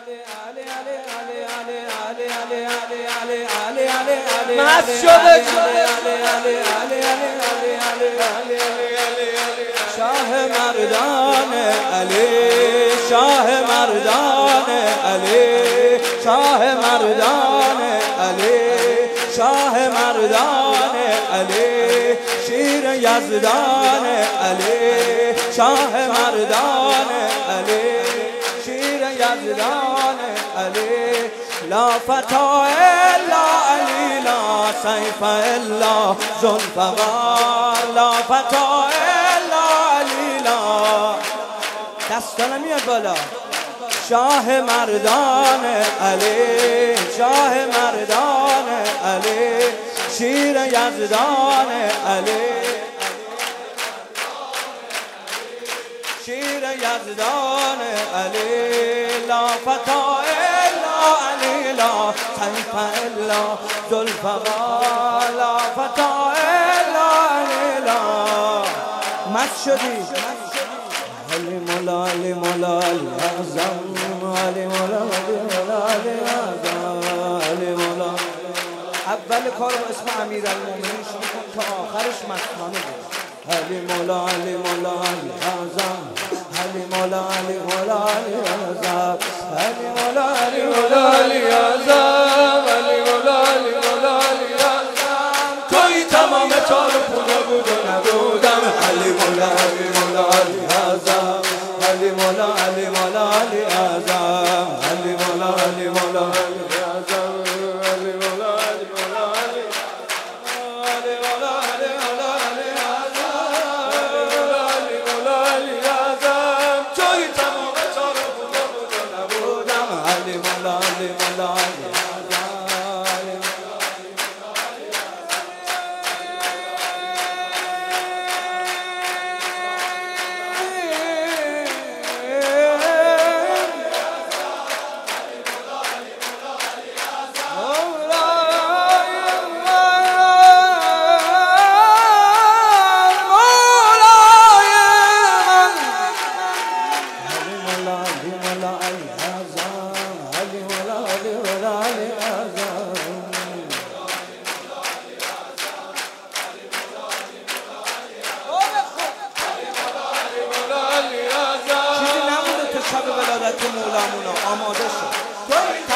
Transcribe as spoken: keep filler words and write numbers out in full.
مست شده شاه مردان علی، شاه مردان علی، شاه مردان علی، شاه مردان علی، شیر یزدان علی، شاه مردان علی، شیر یزدان علی. لا فتا الا علی، لا سیف الا ذوالفقار، لا فتا الا علی، لا دستا نمیاد بالا. شاه مردان علی، شاه مردان علی، شیر یزدان علی، شیر یزدان علی. لا فتا الا علی، لا سیف الا ذوالفقار، لا فتا الا علی، لا مست شدی. علی مولا، علی مولا، علی اعظم، علی مولا، علی مولا، علی اعظم، علی مولا. اول کار اسم امیرالمومنین شروع کن تا آخرش مستانه بود. علی مولا، علی مولا، علی اعظم، علی مولا، علی مولا، علی اعظم، علی مولا، علی مولا، علی اعظم، علی مولا، علی مولا، علی اعظم. توی تمام چار پونه بود و نبودم. علی مولا، علی مولا، علی اعظم، علی مولا، علی مولا، علی اعظم، علی مولا، علی مولا، علی اعظم، علی مولا، علی مولا، علی علی مولا، علی مولا، علی اعظم، علی مولا، علی اعظم. توی تمام چار پونه بود و نبودم. علی مولا، علی مولا، علی اعظم. شب ولادت مولامونا آماده شد.